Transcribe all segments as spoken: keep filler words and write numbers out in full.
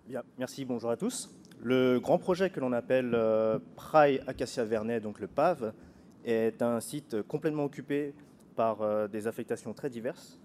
Bien, merci, bonjour à tous. Le grand projet que l'on appelle euh, Praille Acacia Vernet, donc le P A V, est un site complètement occupé par euh, des affectations très diverses.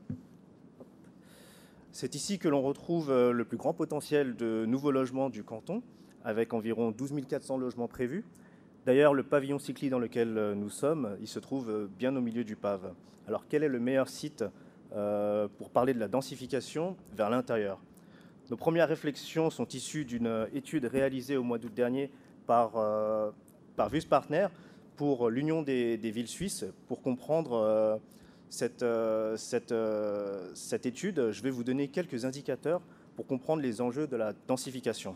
C'est ici que l'on retrouve euh, le plus grand potentiel de nouveaux logements du canton, avec environ douze mille quatre cents logements prévus. D'ailleurs, le pavillon cyclique dans lequel euh, nous sommes, il se trouve euh, bien au milieu du P A V. Alors, quel est le meilleur site euh, pour parler de la densification vers l'intérieur ? Nos premières réflexions sont issues d'une étude réalisée au mois d'août dernier par, euh, par Vus Partner pour l'Union des, des villes suisses. Pour comprendre euh, cette, euh, cette, euh, cette étude, je vais vous donner quelques indicateurs pour comprendre les enjeux de la densification.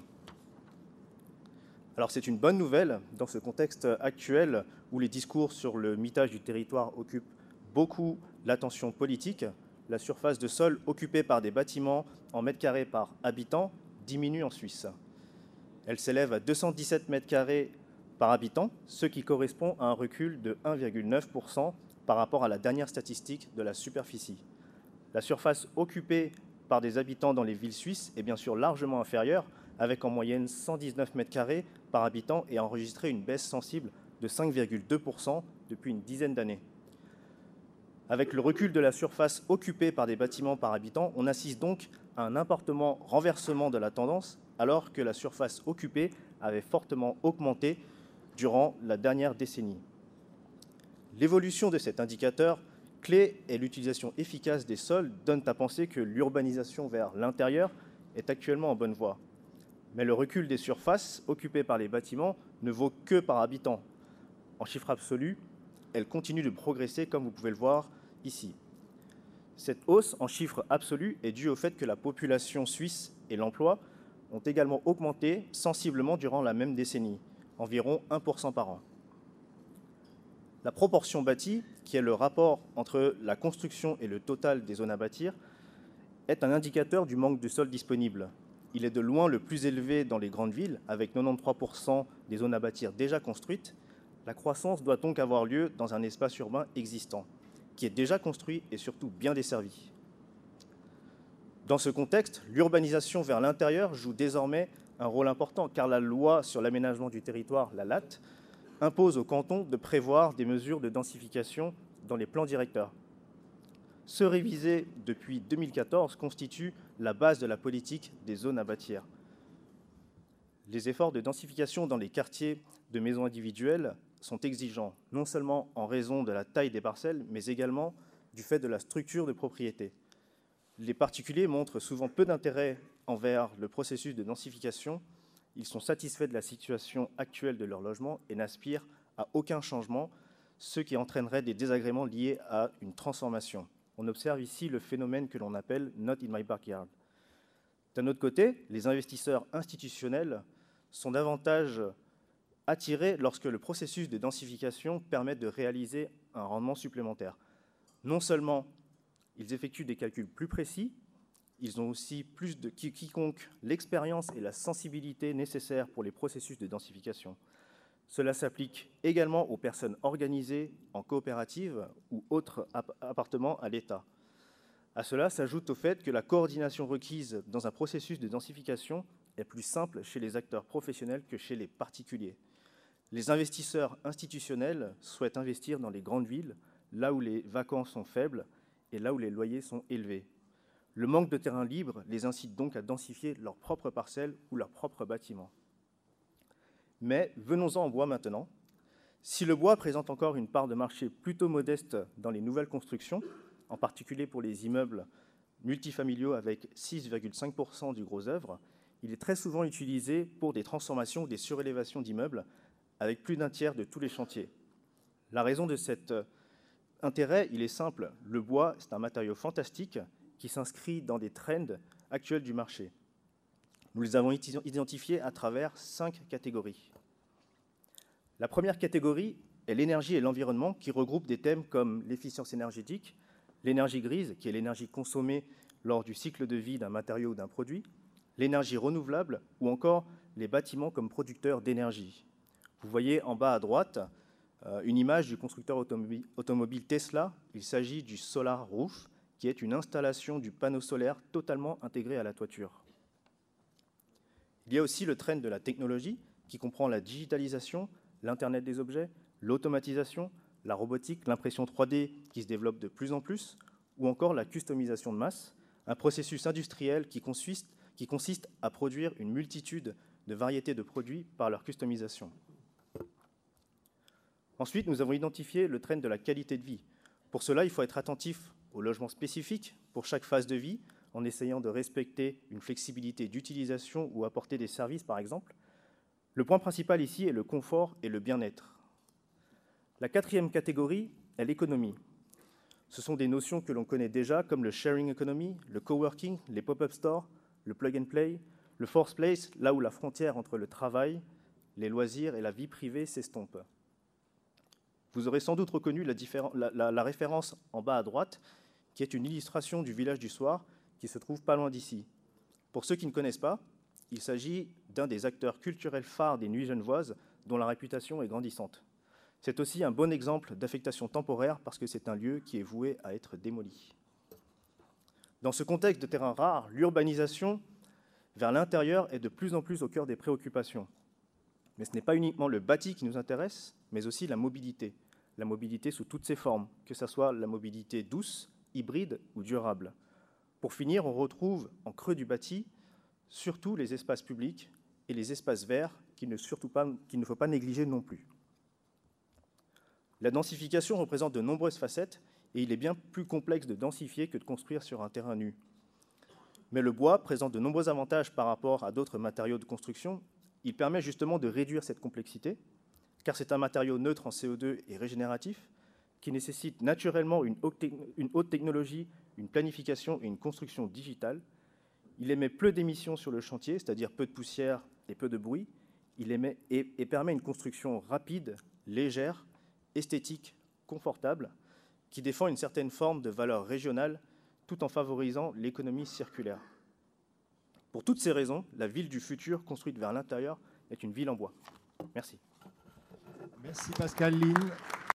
Alors c'est une bonne nouvelle dans ce contexte actuel où les discours sur le mitage du territoire occupent beaucoup l'attention politique. La surface de sol occupée par des bâtiments en mètres carrés par habitant diminue en Suisse. Elle s'élève à deux cent dix-sept mètres carrés par habitant, ce qui correspond à un recul de un virgule neuf pour cent par rapport à la dernière statistique de la superficie. La surface occupée par des habitants dans les villes suisses est bien sûr largement inférieure, avec en moyenne cent dix-neuf mètres carrés par habitant et a enregistré une baisse sensible de cinq virgule deux pour cent depuis une dizaine d'années. Avec le recul de la surface occupée par des bâtiments par habitant, on assiste donc à un important renversement de la tendance, alors que la surface occupée avait fortement augmenté durant la dernière décennie. L'évolution de cet indicateur clé et l'utilisation efficace des sols donnent à penser que l'urbanisation vers l'intérieur est actuellement en bonne voie. Mais le recul des surfaces occupées par les bâtiments ne vaut que par habitant. En chiffres absolus, elle continue de progresser comme vous pouvez le voir ici. Cette hausse en chiffres absolus est due au fait que la population suisse et l'emploi ont également augmenté sensiblement durant la même décennie, environ un pour cent par an. La proportion bâtie, qui est le rapport entre la construction et le total des zones à bâtir, est un indicateur du manque de sol disponible. Il est de loin le plus élevé dans les grandes villes, avec quatre-vingt-treize pour cent des zones à bâtir déjà construites. La croissance doit donc avoir lieu dans un espace urbain existant, qui est déjà construit et surtout bien desservi. Dans ce contexte, l'urbanisation vers l'intérieur joue désormais un rôle important, car la loi sur l'aménagement du territoire, la L A T, impose au canton de prévoir des mesures de densification dans les plans directeurs. Ceux révisés depuis deux mille quatorze constituent la base de la politique des zones à bâtir. Les efforts de densification dans les quartiers de maisons individuelles sont exigeants, non seulement en raison de la taille des parcelles, mais également du fait de la structure de propriété. Les particuliers montrent souvent peu d'intérêt envers le processus de densification. Ils sont satisfaits de la situation actuelle de leur logement et n'aspirent à aucun changement, ce qui entraînerait des désagréments liés à une transformation. On observe ici le phénomène que l'on appelle « not in my backyard ». D'un autre côté, les investisseurs institutionnels sont davantage attirés lorsque le processus de densification permet de réaliser un rendement supplémentaire. Non seulement ils effectuent des calculs plus précis, ils ont aussi plus de quiconque l'expérience et la sensibilité nécessaires pour les processus de densification. Cela s'applique également aux personnes organisées en coopérative ou autres appartements à l'État. À cela s'ajoute au fait que la coordination requise dans un processus de densification est plus simple chez les acteurs professionnels que chez les particuliers. Les investisseurs institutionnels souhaitent investir dans les grandes villes, là où les vacances sont faibles et là où les loyers sont élevés. Le manque de terrain libre les incite donc à densifier leurs propres parcelles ou leurs propres bâtiments. Mais venons-en au bois maintenant. Si le bois présente encore une part de marché plutôt modeste dans les nouvelles constructions, en particulier pour les immeubles multifamiliaux avec six virgule cinq pour cent du gros œuvre, il est très souvent utilisé pour des transformations ou des surélévations d'immeubles avec plus d'un tiers de tous les chantiers. La raison de cet intérêt, il est simple. Le bois, c'est un matériau fantastique qui s'inscrit dans des trends actuels du marché. Nous les avons identifiés à travers cinq catégories. La première catégorie est l'énergie et l'environnement, qui regroupe des thèmes comme l'efficience énergétique, l'énergie grise, qui est l'énergie consommée lors du cycle de vie d'un matériau ou d'un produit, l'énergie renouvelable ou encore les bâtiments comme producteurs d'énergie. Vous voyez en bas à droite euh, une image du constructeur automobile, automobile Tesla. Il s'agit du Solar Roof, qui est une installation du panneau solaire totalement intégré à la toiture. Il y a aussi le trend de la technologie qui comprend la digitalisation, l'Internet des objets, l'automatisation, la robotique, l'impression trois D qui se développe de plus en plus, ou encore la customisation de masse, un processus industriel qui consiste, qui consiste à produire une multitude de variétés de produits par leur customisation. Ensuite, nous avons identifié le trend de la qualité de vie. Pour cela, il faut être attentif aux logements spécifiques pour chaque phase de vie, en essayant de respecter une flexibilité d'utilisation ou apporter des services, par exemple. Le point principal ici est le confort et le bien-être. La quatrième catégorie est l'économie. Ce sont des notions que l'on connaît déjà, comme le sharing economy, le coworking, les pop-up stores, le plug and play, le forced place, là où la frontière entre le travail, les loisirs et la vie privée s'estompe. Vous aurez sans doute reconnu la, la, la, la référence en bas à droite, qui est une illustration du village du soir, qui se trouve pas loin d'ici. Pour ceux qui ne connaissent pas, il s'agit d'un des acteurs culturels phares des Nuits genevoises, dont la réputation est grandissante. C'est aussi un bon exemple d'affectation temporaire, parce que c'est un lieu qui est voué à être démoli. Dans ce contexte de terrain rare, l'urbanisation vers l'intérieur est de plus en plus au cœur des préoccupations. Mais ce n'est pas uniquement le bâti qui nous intéresse, mais aussi la mobilité. La mobilité sous toutes ses formes, que ce soit la mobilité douce, hybride ou durable. Pour finir, on retrouve en creux du bâti surtout les espaces publics et les espaces verts qu'il ne, surtout pas, qu'il ne faut pas négliger non plus. La densification représente de nombreuses facettes et il est bien plus complexe de densifier que de construire sur un terrain nu. Mais le bois présente de nombreux avantages par rapport à d'autres matériaux de construction. Il permet justement de réduire cette complexité, car c'est un matériau neutre en C O deux et régénératif, qui nécessite naturellement une haute, une haute technologie, une planification et une construction digitale. Il émet peu d'émissions sur le chantier, c'est-à-dire peu de poussière et peu de bruit. Il émet et, et permet une construction rapide, légère, esthétique, confortable, qui défend une certaine forme de valeur régionale, tout en favorisant l'économie circulaire. Pour toutes ces raisons, la ville du futur, construite vers l'intérieur, est une ville en bois. Merci. Merci Pascal Line.